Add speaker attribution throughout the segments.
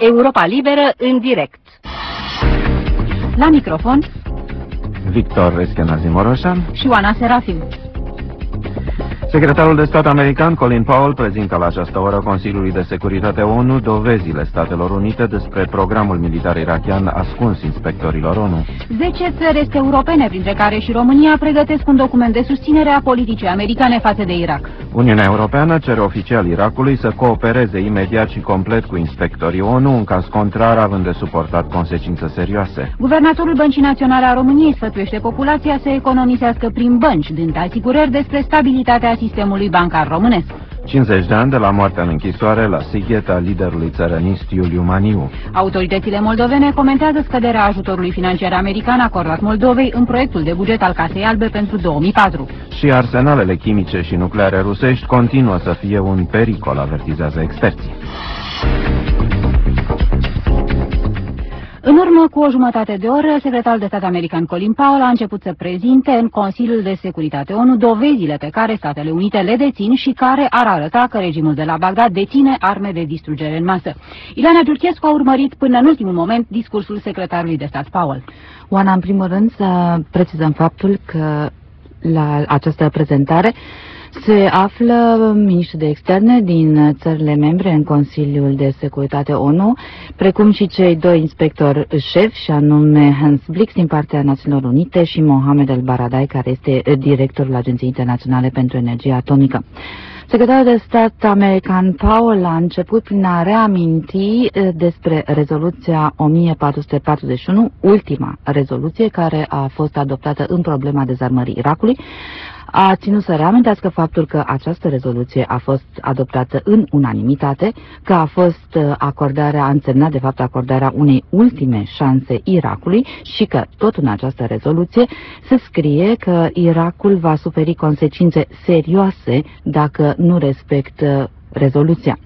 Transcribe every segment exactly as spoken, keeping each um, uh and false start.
Speaker 1: Europa Liberă în direct. La microfon
Speaker 2: Victor Reschenazimoroșan
Speaker 1: și Oana Serafim.
Speaker 2: Secretarul de stat american Colin Powell prezintă la această oră Consiliului de Securitate ONU dovezile Statelor Unite despre programul militar irakian ascuns inspectorilor ONU.
Speaker 1: Zece țări este europene, printre care și România, pregătesc un document de susținere a politicii americane față de Irak.
Speaker 2: Uniunea Europeană cere oficial Irakului să coopereze imediat și complet cu inspectorii ONU, în caz contrar având de suportat consecințe serioase.
Speaker 1: Guvernatorul Băncii Naționale a României sfătuiește populația să economisească prin bănci, dând asigurări despre stabilitatea sistemului bancar românesc.
Speaker 2: cincizeci de ani de la moartea în închisoare la Sighet a liderului țărănist Iuliu Maniu.
Speaker 1: Autoritățile moldovene comentează scăderea ajutorului financiar american acordat Moldovei în proiectul de buget al Casei Albe pentru două mii patru.
Speaker 2: Și arsenalele chimice și nucleare rusești continuă să fie un pericol, avertizează experții.
Speaker 1: În urmă cu o jumătate de oră, secretarul de stat american Colin Powell a început să prezinte în Consiliul de Securitate ONU dovezile pe care Statele Unite le dețin și care ar arăta că regimul de la Bagdad deține arme de distrugere în masă. Ileana Giurchescu a urmărit până în ultimul moment discursul secretarului de stat Powell.
Speaker 3: Oana, în primul rând să precizăm faptul că la această prezentare se află miniștri de externe din țările membre în Consiliul de Securitate ONU, precum și cei doi inspectori șefi, și anume Hans Blix din partea Națiunilor Unite și Mohamed El Baradei, care este directorul Agenției Internaționale pentru Energie Atomică. Secretarul de stat american Powell a început prin a reaminti despre rezoluția o mie patru sute patruzeci și unu, ultima rezoluție care a fost adoptată în problema dezarmării Irakului. A ținut să reamintească faptul că această rezoluție a fost adoptată în unanimitate, că a fost acordarea, a însemnat de fapt acordarea unei ultime șanse Irakului și că tot în această rezoluție se scrie că Irakul va suferi consecințe serioase dacă nu respectă rezoluția.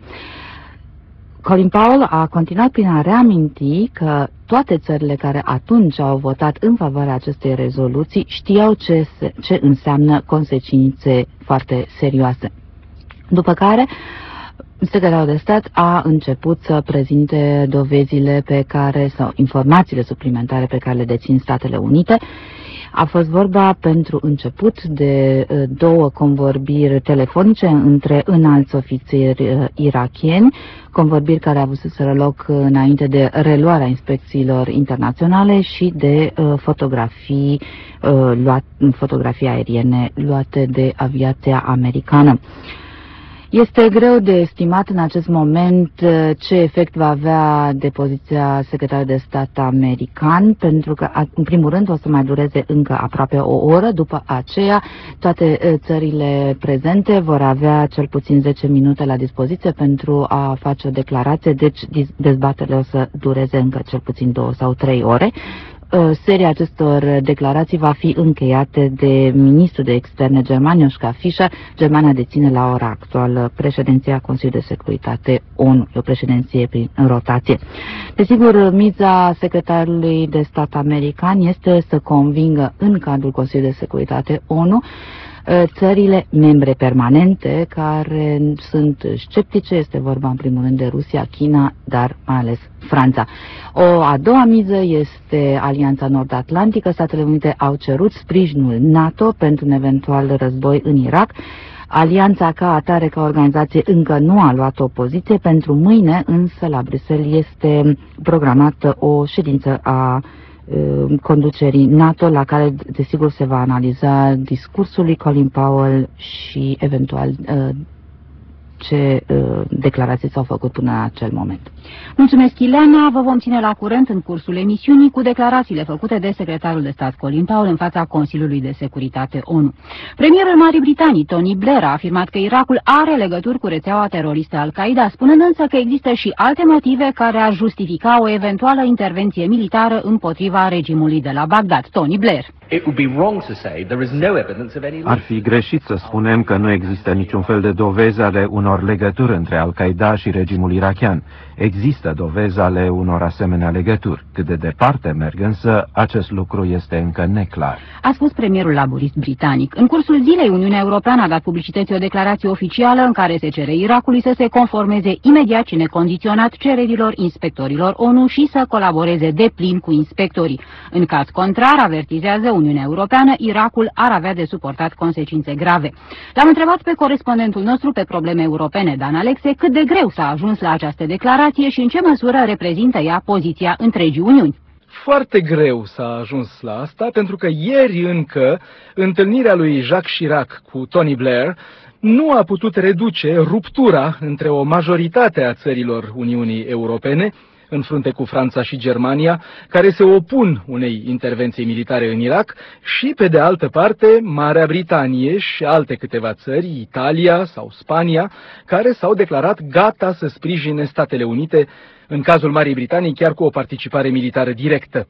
Speaker 3: Colin Powell a continuat prin a reaminti că toate țările care atunci au votat în favoarea acestei rezoluții știau ce, se, ce înseamnă consecințe foarte serioase. După care, secretarul de stat a început să prezinte dovezile pe care, sau informațiile suplimentare pe care le dețin Statele Unite. A fost vorba pentru început de două convorbiri telefonice între înalți ofițeri irakieni, convorbiri care au avut să loc înainte de reluarea inspecțiilor internaționale și de uh, fotografii, uh, luat, fotografii aeriene luate de aviația americană. Este greu de estimat în acest moment ce efect va avea depoziția secretarului de stat american, pentru că, în primul rând, o să mai dureze încă aproape o oră. După aceea, toate țările prezente vor avea cel puțin zece minute la dispoziție pentru a face o declarație, deci dezbaterile o să dureze încă cel puțin două sau trei ore. Seria acestor declarații va fi încheiate de ministrul de externe german, Joschka Fischer. Germania deține la ora actuală președinția Consiliului de Securitate ONU, o președinție prin rotație. Desigur, miza secretarului de stat american este să convingă în cadrul Consiliului de Securitate ONU țările membre permanente care sunt sceptice. Este vorba în primul rând de Rusia, China, dar mai ales Franța. O a doua miză este Alianța Nord-Atlantică. Statele Unite au cerut sprijinul NATO pentru un eventual război în Irak. Alianța ca atare, ca organizație, încă nu a luat o poziție. Pentru mâine, însă, la Bruxelles este programată o ședință a conducerii NATO, la care desigur se va analiza discursul lui Colin Powell și eventual ce uh, declarații s-au făcut până în acel moment.
Speaker 1: Mulțumesc, Ileana. Vă vom ține la curent în cursul emisiunii cu declarațiile făcute de secretarul de stat Colin Powell în fața Consiliului de Securitate ONU. Premierul Marii Britanii, Tony Blair, a afirmat că Irakul are legături cu rețeaua teroristă Al-Qaeda, spunând însă că există și alte motive care ar justifica o eventuală intervenție militară împotriva regimului de la Bagdad. Tony Blair.
Speaker 2: Ar fi greșit să spunem că nu există niciun fel de dovezi ale unor legături între Al-Qaeda și regimul irakian. Există există dovezi ale unor asemenea legături. Cât de departe merg însă, acest lucru este încă neclar.
Speaker 1: A spus premierul laborist britanic. În cursul zilei, Uniunea Europeană a dat publicității o declarație oficială în care se cere Irakului să se conformeze imediat și necondiționat cererilor inspectorilor ONU și să colaboreze deplin cu inspectorii. În caz contrar, avertizează Uniunea Europeană, Irakul ar avea de suportat consecințe grave. L-am întrebat pe corespondentul nostru pe probleme europene, Dan Alexe, cât de greu s-a ajuns la această declarație și în ce măsură reprezintă ea poziția întregii Uniuni.
Speaker 4: Foarte greu s-a ajuns la asta, pentru că ieri încă întâlnirea lui Jacques Chirac cu Tony Blair nu a putut reduce ruptura între o majoritate a țărilor Uniunii Europene, în frunte cu Franța și Germania, care se opun unei intervenții militare în Irak, și, pe de altă parte, Marea Britanie și alte câteva țări, Italia sau Spania, care s-au declarat gata să sprijine Statele Unite, în cazul Marii Britanii, chiar cu o participare militară directă.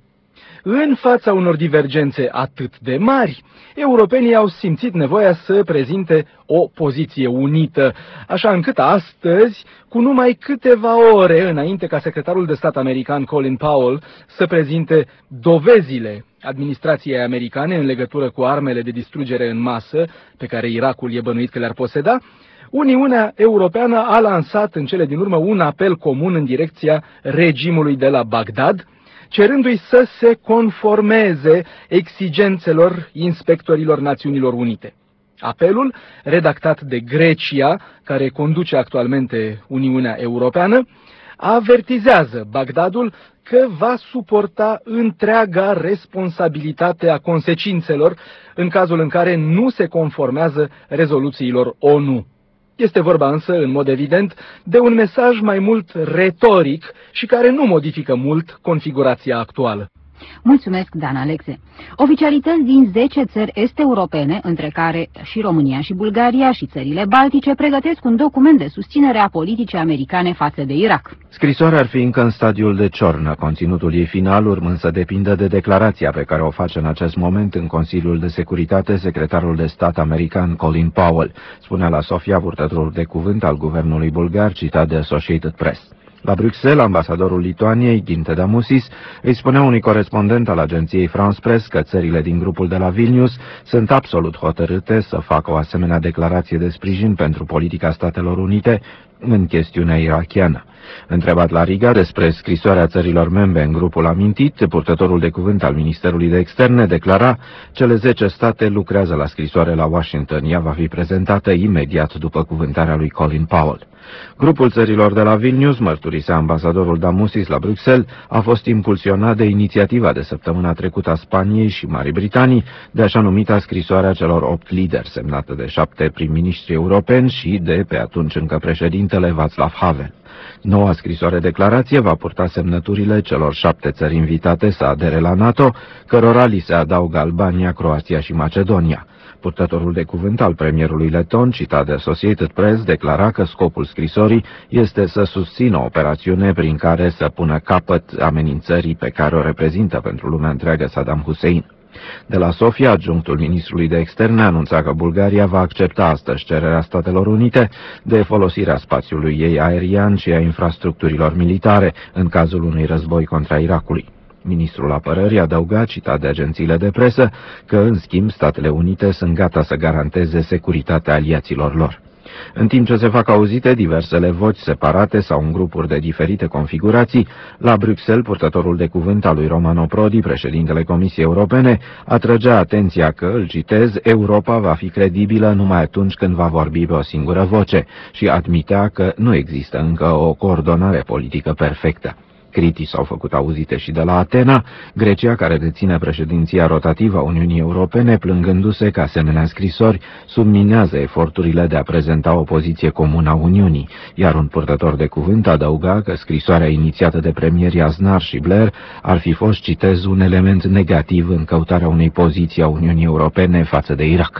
Speaker 4: În fața unor divergențe atât de mari, europenii au simțit nevoia să prezinte o poziție unită, așa încât astăzi, cu numai câteva ore înainte ca secretarul de stat american Colin Powell să prezinte dovezile administrației americane în legătură cu armele de distrugere în masă pe care Irakul e bănuit că le-ar poseda, Uniunea Europeană a lansat în cele din urmă un apel comun în direcția regimului de la Bagdad, cerându-i să se conformeze exigențelor inspectorilor Națiunilor Unite. Apelul, redactat de Grecia, care conduce actualmente Uniunea Europeană, avertizează Bagdadul că va suporta întreaga responsabilitate a consecințelor în cazul în care nu se conformează rezoluțiilor ONU. Este vorba însă, în mod evident, de un mesaj mai mult retoric și care nu modifică mult configurația actuală.
Speaker 1: Mulțumesc, Dan Alexe. Oficialități din zece țări est-europene, între care și România și Bulgaria și țările baltice, pregătesc un document de susținere a politicii americane față de Irak.
Speaker 2: Scrisoarea ar fi încă în stadiul de ciornă, conținutul ei final urmând să depindă de declarația pe care o face în acest moment în Consiliul de Securitate secretarul de stat american Colin Powell, spunea la Sofia purtătorul de cuvânt al guvernului bulgar, citat de Associated Press. La Bruxelles, ambasadorul Lituaniei, Ginte Damusis, îi spunea unui corespondent al agenției France Press că țările din grupul de la Vilnius sunt absolut hotărâte să facă o asemenea declarație de sprijin pentru politica Statelor Unite în chestiunea irakiană. Întrebat la Riga despre scrisoarea țărilor membre în grupul amintit, purtătorul de cuvânt al Ministerului de Externe declara: cele zece state lucrează la scrisoare la Washington. Ea va fi prezentată imediat după cuvântarea lui Colin Powell. Grupul țărilor de la Vilnius, mărturisea ambasadorul Damusis la Bruxelles, a fost impulsionat de inițiativa de săptămâna trecută a Spaniei și Marii Britanii de așa numita scrisoarea celor opt lideri, semnată de șapte prim-ministri europeni și de, pe atunci încă președintele, Václav Havel. Noua scrisoare declarație va purta semnăturile celor șapte țări invitate să adere la NATO, cărora li se adaugă Albania, Croația și Macedonia. Purtătorul de cuvânt al premierului leton, citat de Associated Press, declara că scopul scrisorii este să susțină o operațiune prin care să pună capăt amenințării pe care o reprezintă pentru lumea întreagă Saddam Hussein. De la Sofia, adjunctul ministrului de externe anunța că Bulgaria va accepta astăzi cererea Statelor Unite de folosirea spațiului ei aerian și a infrastructurilor militare în cazul unui război contra Irakului. Ministrul Apărării adăuga, citat de agențiile de presă, că, în schimb, Statele Unite sunt gata să garanteze securitatea aliaților lor. În timp ce se fac auzite diversele voci separate sau în grupuri de diferite configurații, la Bruxelles, purtătorul de cuvânt al lui Romano Prodi, președintele Comisiei Europene, atrăgea atenția că, îl citez, Europa va fi credibilă numai atunci când va vorbi pe o singură voce și admitea că nu există încă o coordonare politică perfectă. Critici s-au făcut auzite și de la Atena, Grecia, care deține președinția rotativă a Uniunii Europene, plângându-se că asemenea scrisori subminează eforturile de a prezenta o poziție comună a Uniunii, iar un purtător de cuvânt adăuga că scrisoarea inițiată de premierii Aznar și Blair ar fi fost, citez, un element negativ în căutarea unei poziții a Uniunii Europene față de Irak.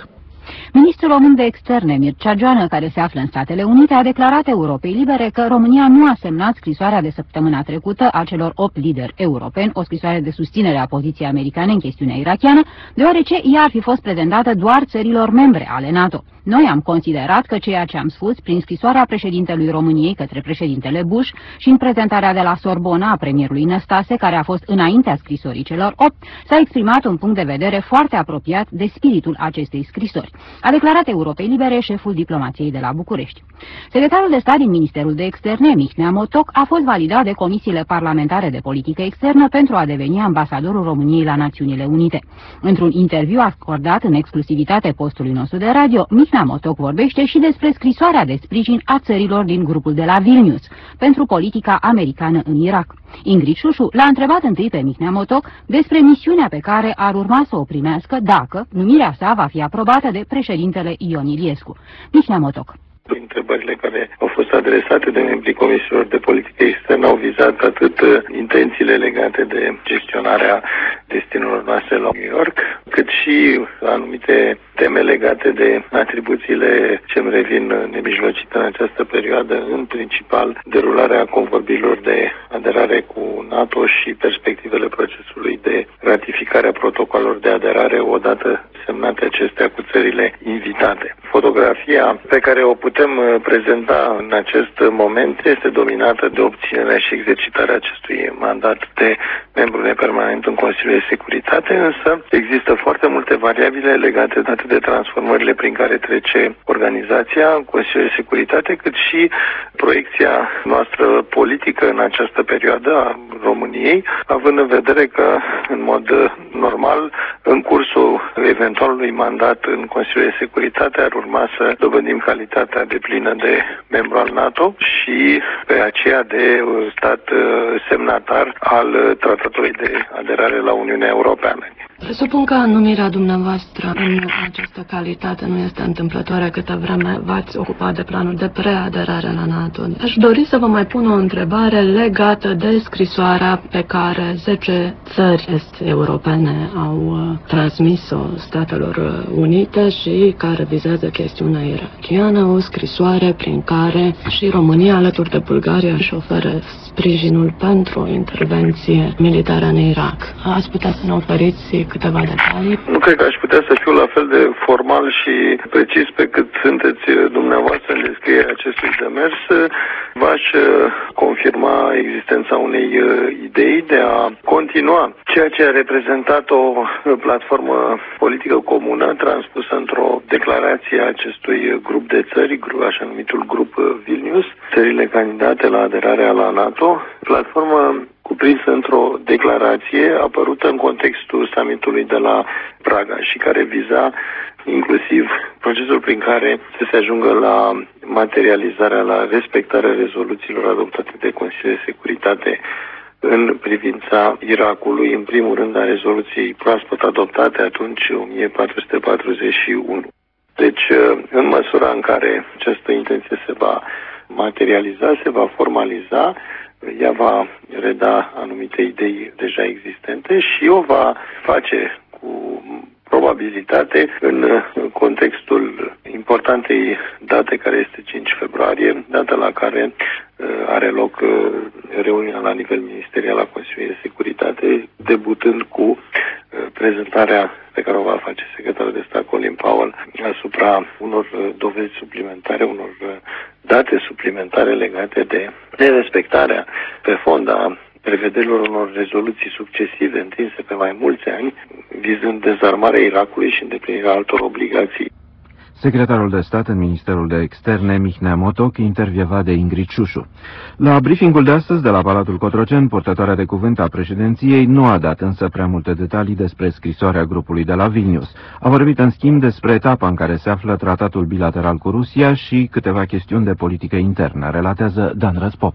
Speaker 1: Ministrul român de externe, Mircea Joană, care se află în Statele Unite, a declarat Europei Libere că România nu a semnat scrisoarea de săptămâna trecută a celor opt lideri europeni, o scrisoare de susținere a poziției americane în chestiunea irakiană, deoarece ea ar fi fost prezentată doar țărilor membre ale NATO. Noi am considerat că ceea ce am spus prin scrisoarea președintelui României către președintele Bush și în prezentarea de la Sorbona a premierului Năstase, care a fost înaintea scrisorii celor opt, s-a exprimat un punct de vedere foarte apropiat de spiritul acestei scrisori, a declarat Europei Libere șeful diplomației de la București. Secretarul de stat din Ministerul de Externe, Mihnea Motoc, a fost validat de comisiile parlamentare de politică externă pentru a deveni ambasadorul României la Națiunile Unite. Într-un interviu acordat în exclusivitate postului nostru de radio, Mihnea Motoc vorbește și despre scrisoarea de sprijin a țărilor din grupul de la Vilnius pentru politica americană în Irak. Ingrid Șușu l-a întrebat întâi pe Mihnea Motoc despre misiunea pe care ar urma să o primească dacă numirea sa va fi aprobată de președintele Ion Iliescu. Mihnea Motoc.
Speaker 5: Întrebările care au fost adresate de membrii comisiilor de politică externă au vizat atât intențiile legate de gestionarea destinurilor noastre la New York, cât și anumite teme legate de atribuțiile ce îmi revin nemijlocite în această perioadă, în principal derularea convorbirilor de aderare cu NATO și perspectivele procesului de ratificare a protocolelor de aderare odată semnate acestea cu țările invitate. Fotografia pe care o putem prezenta în acest moment este dominată de obținerea și exercitarea acestui mandat de membru nepermanent în Consiliul de Securitate, însă există foarte multe variabile legate atât de transformările prin care trece organizația în Consiliul de Securitate, cât și proiecția noastră politică în această perioadă a României, având în vedere că, în mod normal, în cursul eventualului mandat în Consiliul de Securitate ar urma să dobândim calitatea deplină de membru al NATO și pe aceea de stat semnatar al Tratatului de aderare la Uniunea Europeană.
Speaker 6: Presupun că numirea dumneavoastră în această calitate nu este întâmplătoare câtă vreme v-ați ocupat de planul de preaderare la NATO. Aș dori să vă mai pun o întrebare legată de scrisoarea pe care zece țări est-europene au transmis-o Statelor Unite și care vizează chestiunea irakiană, o scrisoare prin care și România, alături de Bulgaria, își oferă sprijinul pentru o intervenție militară în Irak. Ați putea să ne oferiți câteva detalii?
Speaker 5: Nu cred că aș putea să fiu la fel de formal și precis pe cât sunteți dumneavoastră în descrierea acestui demers. V-aș confirma existența unei idei de a continua ceea ce a reprezentat o platformă politică comună transpusă într-o declarație a acestui grup de țări, așa numitul grup Vilnius, țările candidate la aderarea la NATO, platformă cuprinsă într-o declarație apărută în contextul summitului de la Praga și care viza inclusiv procesul prin care să se ajungă la materializarea, la respectarea rezoluțiilor adoptate de Consiliul de Securitate în privința Irakului, în primul rând a rezoluției proaspăt adoptate atunci, o mie patru sute patruzeci și unu. Deci, în măsura în care această intenție se va materializa, se va formaliza, ea va reda anumite idei deja existente și o va face cu probabilitate în contextul importantei date care este cinci februarie, data la care are loc reuniunea la nivel ministerial a Consiliului de Securitate, debutând cu prezentarea pe care o va face secretarul de stat Colin Powell asupra unor dovezi suplimentare, unor date suplimentare legate de nerespectarea pe fond a prevederilor unor rezoluții succesive întinse pe mai mulți ani, vizând dezarmarea Irakului și îndeplinirea altor obligații.
Speaker 2: Secretarul de stat în Ministerul de Externe, Mihnea Motoc, intervievat de Ingrid Șușu. La briefingul de astăzi de la Palatul Cotroceni, purtătoarea de cuvânt a președinției nu a dat însă prea multe detalii despre scrisoarea grupului de la Vilnius. A vorbit în schimb despre etapa în care se află tratatul bilateral cu Rusia și câteva chestiuni de politică internă, relatează Dan Răspopa.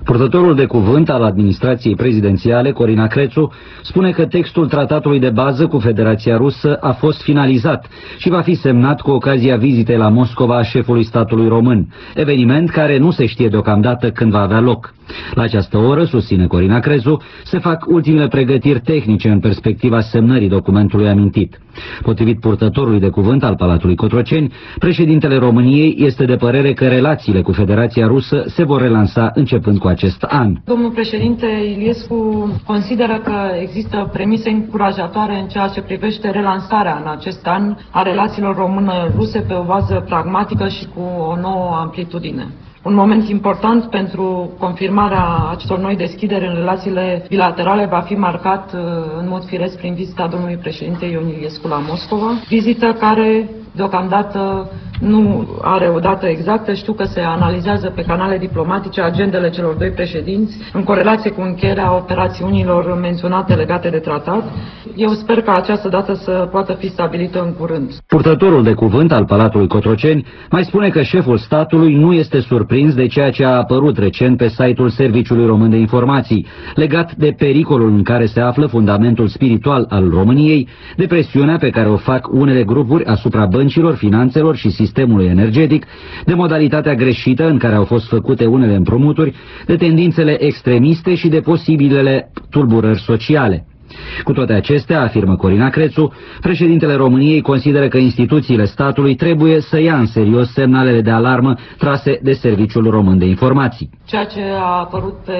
Speaker 7: Purtătorul de cuvânt al administrației prezidențiale, Corina Crețu, spune că textul tratatului de bază cu Federația Rusă a fost finalizat și va fi semnat cu ocazia vizitei la Moscova a șefului statului român, eveniment care nu se știe deocamdată când va avea loc. La această oră, susține Corina Crețu, se fac ultimele pregătiri tehnice în perspectiva semnării documentului amintit. Potrivit purtătorului de cuvânt al Palatului Cotroceni, președintele României este de părere că relațiile cu Federația Rusă se vor relansa începând cu acest an.
Speaker 6: Domnul președinte Iliescu consideră că există premise încurajatoare în ceea ce privește relansarea în acest an a relațiilor română-ruse pe o bază pragmatică și cu o nouă amplitudine. Un moment important pentru confirmarea acestor noi deschideri în relațiile bilaterale va fi marcat în mod firesc prin vizita domnului președinte Ion Iliescu la Moscova, vizită care deocamdată nu are o dată exactă. Știu că se analizează pe canale diplomatice agendele celor doi președinți în corelație cu încheierea operațiunilor menționate legate de tratat. Eu sper că această dată să poată fi stabilită în curând.
Speaker 7: Purtătorul de cuvânt al Palatului Cotroceni mai spune că șeful statului nu este surprins de ceea ce a apărut recent pe site-ul Serviciului Român de Informații, legat de pericolul în care se află fundamentul spiritual al României, de presiunea pe care o fac unele grupuri asupra băncilor, finanțelor și sistemului energetic, de modalitatea greșită în care au fost făcute unele împrumuturi, de tendințele extremiste și de posibilele tulburări sociale. Cu toate acestea, afirmă Corina Crețu, președintele României consideră că instituțiile statului trebuie să ia în serios semnalele de alarmă trase de Serviciul Român de Informații.
Speaker 6: Ceea ce a apărut pe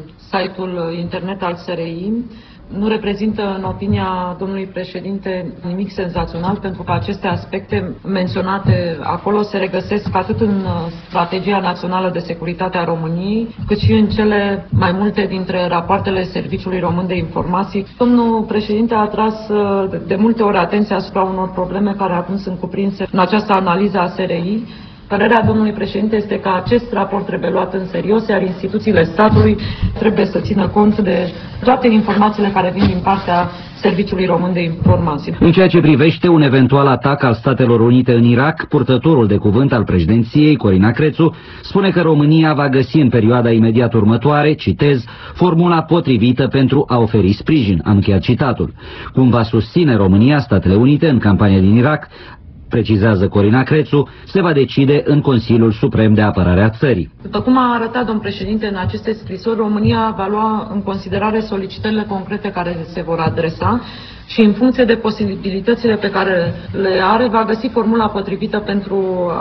Speaker 6: site-ul internet al S R I nu reprezintă, în opinia domnului președinte, nimic senzațional, pentru că aceste aspecte menționate acolo se regăsesc atât în Strategia Națională de Securitate a României, cât și în cele mai multe dintre rapoartele Serviciului Român de Informații. Domnul președinte a tras de multe ori atenția asupra unor probleme care acum sunt cuprinse în această analiză a S R I. Părerea domnului președinte este că acest raport trebuie luat în serios, iar instituțiile statului trebuie să țină cont de toate informațiile care vin din partea Serviciului Român de Informații.
Speaker 7: În ceea ce privește un eventual atac al Statelor Unite în Irak, purtătorul de cuvânt al președinției, Corina Crețu, spune că România va găsi în perioada imediat următoare, citez, formula potrivită pentru a oferi sprijin, am încheiat citatul. Cum va susține România Statele Unite în campania din Irak, precizează Corina Crețu, se va decide în Consiliul Suprem de Apărare a țării.
Speaker 6: După cum a arătat domn președinte în aceste scrisori, România va lua în considerare solicitările concrete care se vor adresa și în funcție de posibilitățile pe care le are, va găsi formula potrivită pentru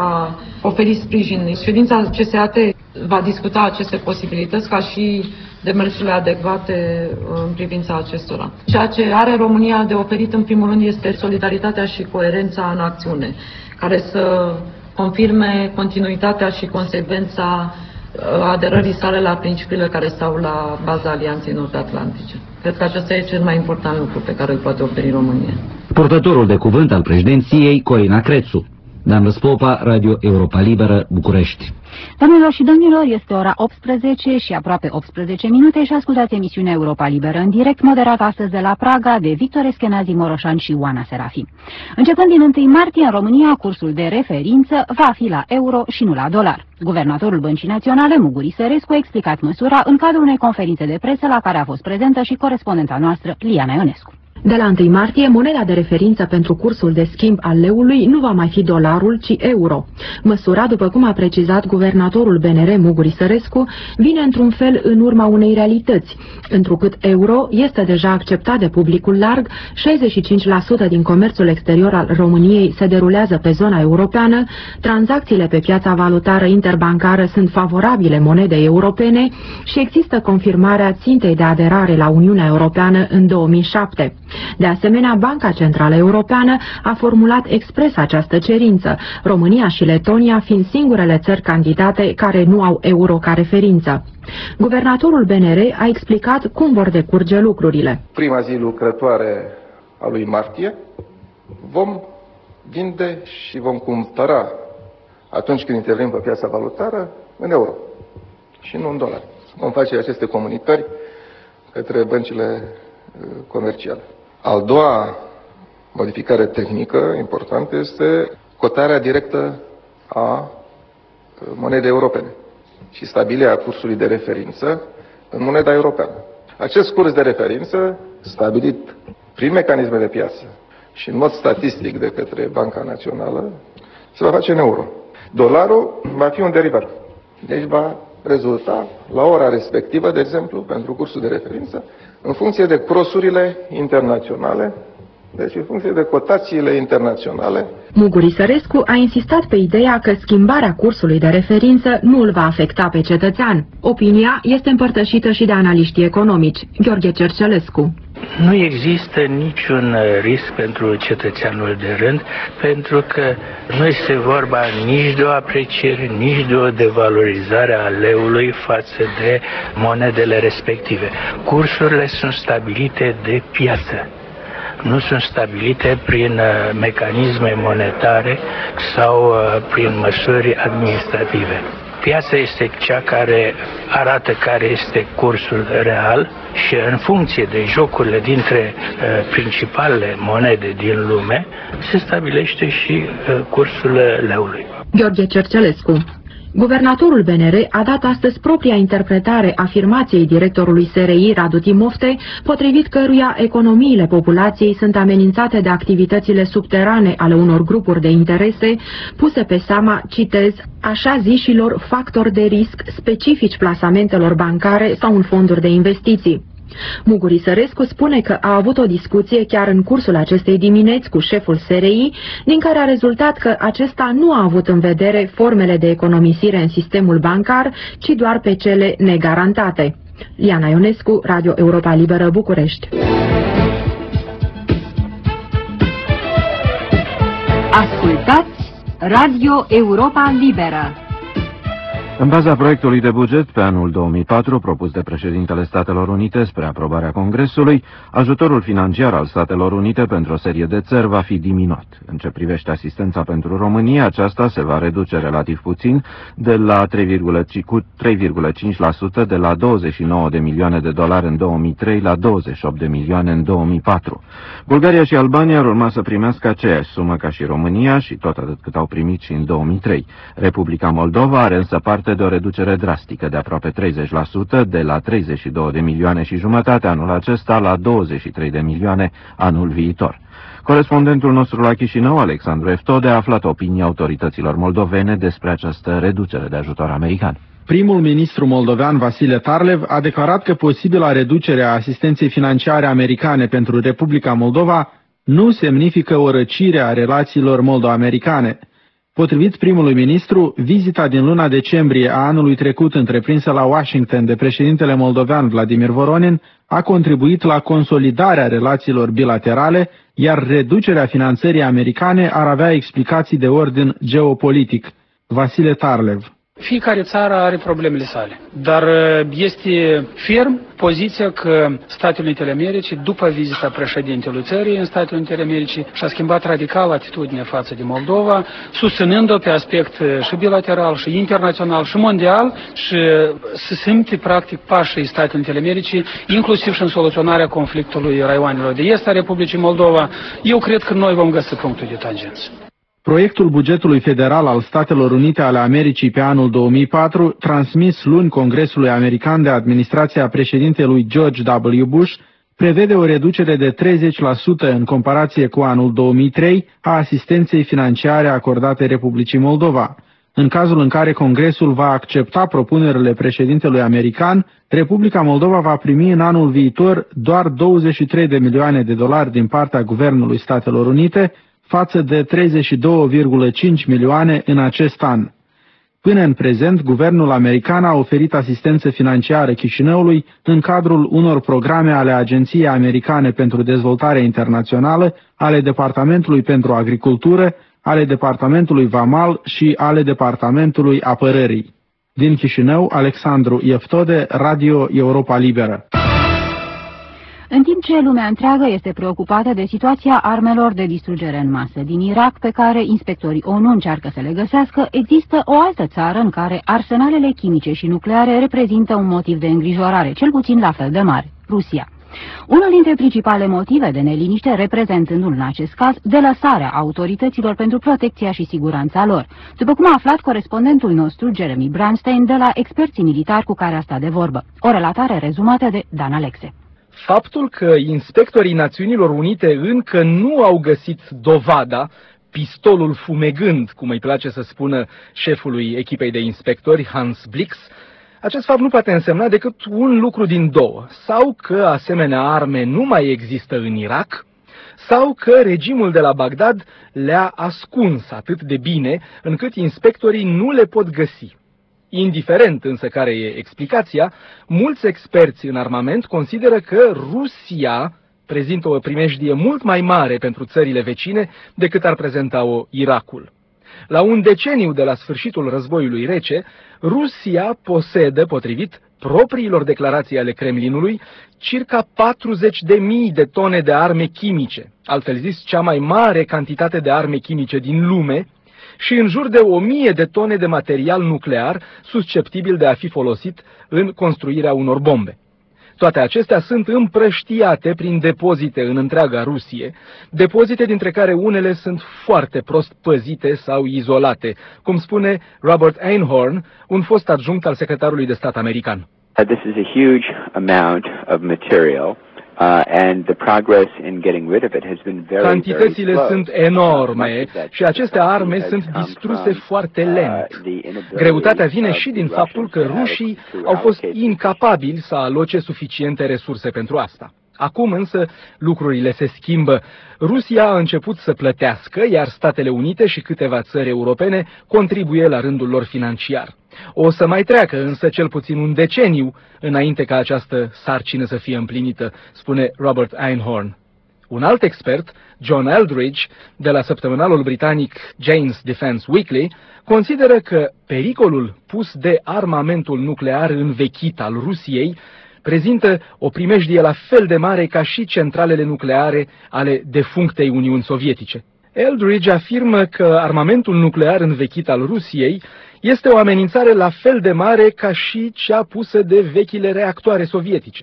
Speaker 6: a oferi sprijin. Ședința C S A T va discuta aceste posibilități ca și demersurile adecvate în privința acestora. Ceea ce are România de oferit în primul rând este solidaritatea și coerența în acțiune, care să confirme continuitatea și consecvența aderării sale la principiile care stau la baza Alianței Nord-Atlantice. Cred că acesta e cel mai important lucru pe care îl poate oferi România.
Speaker 7: Purtătorul de cuvânt al președinției, Corina Crețu. Dan Răspopa, Radio Europa Liberă, București.
Speaker 1: Doamnelor și domnilor, este ora optsprezece și aproape optsprezece minute și ascultați emisiunea Europa Liberă în direct, moderată astăzi de la Praga de Victor Eschenazi Moroșan și Oana Serafi. Începând din întâi martie, în România, cursul de referință va fi la euro și nu la dolar. Guvernatorul Băncii Naționale, Muguri Sărescu, a explicat măsura în cadrul unei conferințe de presă la care a fost prezentă și corespondenta noastră, Liana Ionescu.
Speaker 8: De la întâi martie, moneda de referință pentru cursul de schimb al leului nu va mai fi dolarul, ci euro. Măsura, după cum a precizat guvernatorul B N R Muguri Sărescu, vine într-un fel în urma unei realități. Întrucât euro este deja acceptat de publicul larg, șaizeci și cinci la sută din comerțul exterior al României se derulează pe zona europeană, tranzacțiile pe piața valutară interbancară sunt favorabile monedei europene și există confirmarea țintei de aderare la Uniunea Europeană în două mii șapte. De asemenea, Banca Centrală Europeană a formulat expres această cerință, România și Letonia fiind singurele țări candidate care nu au euro ca referință. Guvernatorul B N R a explicat cum vor decurge lucrurile.
Speaker 9: Prima zi lucrătoare a lui martie vom vinde și vom cumpăra atunci când intervenim pe piața valutară în euro și nu în dolari. Vom face aceste comunicări către băncile comerciale. Al doua modificare tehnică importantă este cotarea directă a monedei europene. și stabilirea cursului de referință în moneda europeană. Acest curs de referință, stabilit prin mecanisme de piață și în mod statistic de către Banca Națională, se va face în euro. Dolarul va fi un derivat. Deci va rezulta la ora respectivă, de exemplu, pentru cursul de referință, în funcție de crossurile internaționale, deci în funcție de cotațiile internaționale.
Speaker 8: Muguri Sărescu a insistat pe ideea că schimbarea cursului de referință nu îl va afecta pe cetățean. Opinia este împărtășită și de analiștii economici. Gheorghe Cercelescu.
Speaker 10: Nu există niciun risc pentru cetățeanul de rând, pentru că nu este vorba nici de o apreciere, nici de o devalorizare a leului față de monedele respective. Cursurile sunt stabilite de piață. Nu sunt stabilite prin uh, mecanisme monetare sau uh, prin măsuri administrative. Piața este cea care arată care este cursul real și în funcție de jocurile dintre uh, principalele monede din lume se stabilește și uh, cursul leului.
Speaker 8: Gheorghe Cercelescu. Guvernatorul B N R a dat astăzi propria interpretare afirmației directorului S R I, Radu Timofte, potrivit căruia economiile populației sunt amenințate de activitățile subterane ale unor grupuri de interese puse pe seama, citez, așa zișilor factori de risc specifici plasamentelor bancare sau în fonduri de investiții. Muguri Sărescu spune că a avut o discuție chiar în cursul acestei dimineți cu șeful S R I, din care a rezultat că acesta nu a avut în vedere formele de economisire în sistemul bancar, ci doar pe cele negarantate. Liana Ionescu, Radio Europa Liberă, București.
Speaker 1: Ascultați Radio Europa Liberă.
Speaker 2: În baza proiectului de buget pe anul două mii patru, propus de președintele Statelor Unite spre aprobarea Congresului, ajutorul financiar al Statelor Unite pentru o serie de țări va fi diminuat. În ce privește asistența pentru România, aceasta se va reduce relativ puțin de la trei virgulă cinci la sută de la douăzeci și nouă de milioane de dolari în două mii trei la douăzeci și opt de milioane în două mii patru. Bulgaria și Albania ar urma să primească aceeași sumă ca și România și tot atât cât au primit și în două mii trei. Republica Moldova are însă parte de o reducere drastică de aproape treizeci la sută, de la treizeci și două de milioane și jumătate anul acesta la douăzeci și trei de milioane anul viitor. Corespondentul nostru la Chișinău, Alexandru Eftode, a aflat opinia autorităților moldovene despre această reducere de ajutor american.
Speaker 4: Primul ministru moldovean Vasile Tarlev a declarat că posibila reducere a asistenței financiare americane pentru Republica Moldova nu semnifică o răcire a relațiilor moldo-americane. Potrivit primului ministru, vizita din luna decembrie a anului trecut întreprinsă la Washington de președintele moldovean Vladimir Voronin a contribuit la consolidarea relațiilor bilaterale, iar reducerea finanțării americane ar avea explicații de ordin geopolitic. Vasile Tarlev.
Speaker 11: Fiecare țară are problemele sale, dar este ferm poziția că Statele Unite ale Americii, după vizita președintelui țării în Statele Unite ale Americii, și-a schimbat radical atitudinea față de Moldova, susținând-o pe aspect și bilateral, și internațional, și mondial, și se simte practic pașii Statele Unite ale Americii, inclusiv și în soluționarea conflictului raioanelor de est a Republicii Moldova. Eu cred că noi vom găsi punctul de tangență.
Speaker 4: Proiectul bugetului federal al Statelor Unite ale Americii pe anul două mii patru, transmis luni Congresului American de administrația președintelui George W. Bush, prevede o reducere de treizeci la sută în comparație cu anul două mii trei a asistenței financiare acordate Republicii Moldova. În cazul în care Congresul va accepta propunerile președintelui american, Republica Moldova va primi în anul viitor doar douăzeci și trei de milioane de dolari din partea Guvernului Statelor Unite, față de treizeci și două virgulă cinci milioane în acest an. Până în prezent, guvernul american a oferit asistență financiară Chișinăului în cadrul unor programe ale Agenției Americane pentru Dezvoltare Internațională, ale Departamentului pentru Agricultură, ale Departamentului Vamal și ale Departamentului Apărării. Din Chișinău, Alexandru Eftode, Radio Europa Liberă.
Speaker 1: În timp ce lumea întreagă este preocupată de situația armelor de distrugere în masă din Irak, pe care inspectorii O N U încearcă să le găsească, există o altă țară în care arsenalele chimice și nucleare reprezintă un motiv de îngrijorare, cel puțin la fel de mare, Rusia. Unul dintre principale motive de neliniște reprezentându-l în acest caz de lăsarea autorităților pentru protecția și siguranța lor, după cum a aflat corespondentul nostru Jeremy Branstein de la experții militari cu care a stat de vorbă. O relatare rezumată de Dan Alexe.
Speaker 4: Faptul că inspectorii Națiunilor Unite încă nu au găsit dovada, pistolul fumegând, cum îi place să spună șefului echipei de inspectori, Hans Blix, acest fapt nu poate însemna decât un lucru din două, sau că asemenea arme nu mai există în Irak, sau că regimul de la Bagdad le-a ascuns atât de bine încât inspectorii nu le pot găsi. Indiferent însă care e explicația, mulți experți în armament consideră că Rusia prezintă o primejdie mult mai mare pentru țările vecine decât ar prezenta-o Irakul. La un deceniu de la sfârșitul războiului rece, Rusia posedă, potrivit propriilor declarații ale Kremlinului, circa patruzeci de mii de tone de arme chimice, altfel zis cea mai mare cantitate de arme chimice din lume, și în jur de o mie de tone de material nuclear susceptibil de a fi folosit în construirea unor bombe. Toate acestea sunt împrăștiate prin depozite în întreaga Rusie, depozite dintre care unele sunt foarte prost păzite sau izolate, cum spune Robert Einhorn, un fost adjunct al secretarului de stat american.
Speaker 12: This is a huge amount of material. Uh, and the progress in getting rid of it has been very,
Speaker 4: Cantitățile
Speaker 12: very slow.
Speaker 4: sunt enorme și aceste arme sunt distruse foarte lent. Greutatea vine și din faptul că rușii au fost incapabili să aloce suficiente resurse pentru asta. Acum însă lucrurile se schimbă. Rusia a început să plătească, iar Statele Unite și câteva țări europene contribuie la rândul lor financiar. O să mai treacă însă cel puțin un deceniu înainte ca această sarcină să fie împlinită, spune Robert Einhorn. Un alt expert, John Eldridge, de la săptămânalul britanic Jane's Defense Weekly, consideră că pericolul pus de armamentul nuclear învechit al Rusiei prezintă o primejdie la fel de mare ca și centralele nucleare ale defunctei Uniuni Sovietice. Eldridge afirmă că armamentul nuclear învechit al Rusiei este o amenințare la fel de mare ca și cea pusă de vechile reactoare sovietice.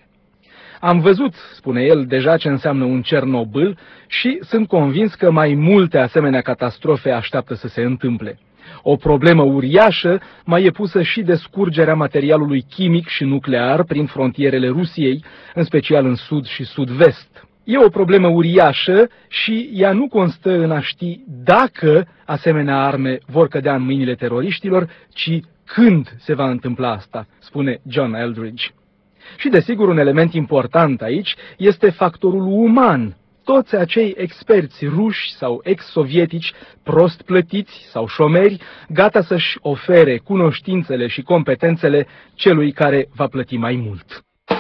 Speaker 4: Am văzut, spune el, deja ce înseamnă un Cernobâl și sunt convins că mai multe asemenea catastrofe așteaptă să se întâmple. O problemă uriașă mai e pusă și de scurgerea materialului chimic și nuclear prin frontierele Rusiei, în special în sud și sud-vest. E o problemă uriașă și ea nu constă în a ști dacă asemenea arme vor cădea în mâinile teroriștilor, ci când se va întâmpla asta, spune John Eldridge. Și desigur un element important aici este factorul uman. Toți acei experți ruși sau ex-sovietici prost plătiți sau șomeri, gata să-și ofere cunoștințele și competențele celui care va plăti mai mult.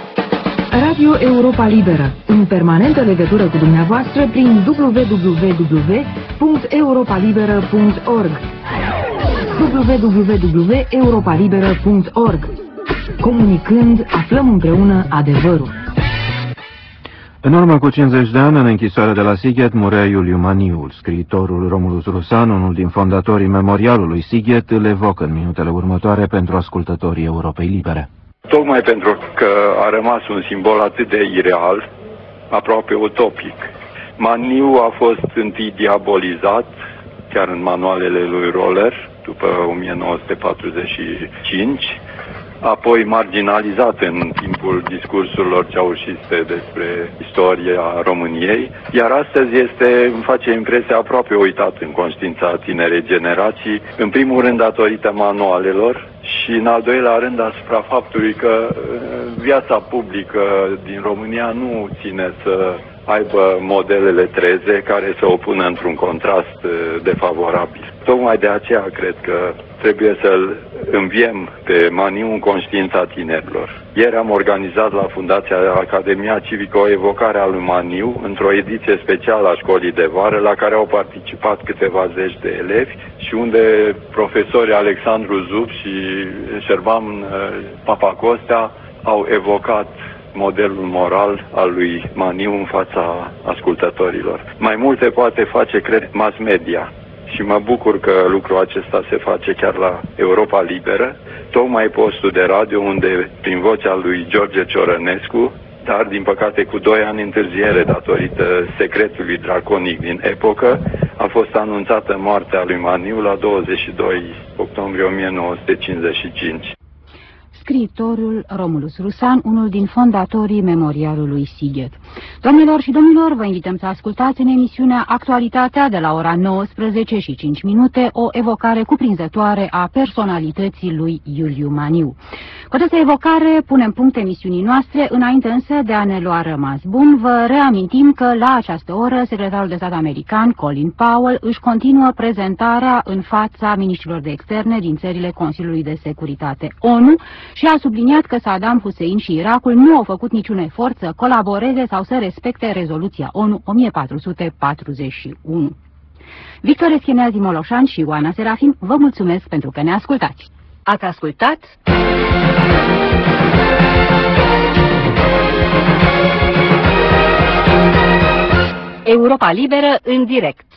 Speaker 8: Radio Europa Liberă, în permanentă legătură cu dumneavoastră prin w w w punct europa liberă punct org w w w punct europa liberă punct org. Comunicând, aflăm împreună adevărul.
Speaker 2: În urmă cu cincizeci de ani, în închisoare de la Sighet, murea Iuliu Maniu. Scriitorul Romulus Rusan, unul din fondatorii memorialului Sighet, îl evocă în minutele următoare pentru ascultătorii Europei Libere.
Speaker 13: Tocmai pentru că a rămas un simbol atât de ireal, aproape utopic. Maniu a fost întâi diabolizat, chiar în manualele lui Roller, după o mie nouă sute patruzeci și cinci, apoi marginalizat în timpul discursurilor ceaușiste despre istoria României, iar astăzi este, îmi face impresia, aproape uitat în conștiința tinerei generații, în primul rând datorită manualelor și în al doilea rând asupra faptului că viața publică din România nu ține să aibă modelele treze care să o pună într-un contrast defavorabil. Tocmai de aceea cred că trebuie să-l înviem pe Maniu în conștiința tinerilor. Ieri am organizat la Fundația Academia Civică o evocare a lui Maniu într-o ediție specială a școlii de vară la care au participat câteva zeci de elevi și unde profesorii Alexandru Zub și Șerban Papacostea au evocat modelul moral al lui Maniu în fața ascultătorilor. Mai multe poate face, cred, mass media. Și mă bucur că lucrul acesta se face chiar la Europa Liberă, tocmai postul de radio unde, prin vocea lui George Ciorănescu, dar din păcate cu doi ani întârziere datorită secretului draconic din epocă, a fost anunțată moartea lui Maniu la douăzeci și doi octombrie o mie nouă sute cincizeci și cinci.
Speaker 1: Scriitorul Romulus Rusan, unul din fondatorii Memorialului Sighet. Doamnelor și domnilor, vă invităm să ascultați în emisiunea Actualitatea de la ora nouăsprezece și cinci minute o evocare cuprinzătoare a personalității lui Iuliu Maniu. Cu această evocare punem punct emisiunii noastre, înainte însă de a ne lua rămas bun, vă reamintim că la această oră secretarul de stat american Colin Powell își continuă prezentarea în fața miniștrilor de externe din țările Consiliului de Securitate ONU și a subliniat că Saddam Hussein și Irakul nu au făcut niciun efort să colaboreze sau să respecte rezoluția ONU o mie patru sute patruzeci și unu. Victor Escheneazi Moloșan și Ioana Serafim vă mulțumesc pentru că ne ascultați.
Speaker 14: Ați ascultat? Europa Liberă în direct.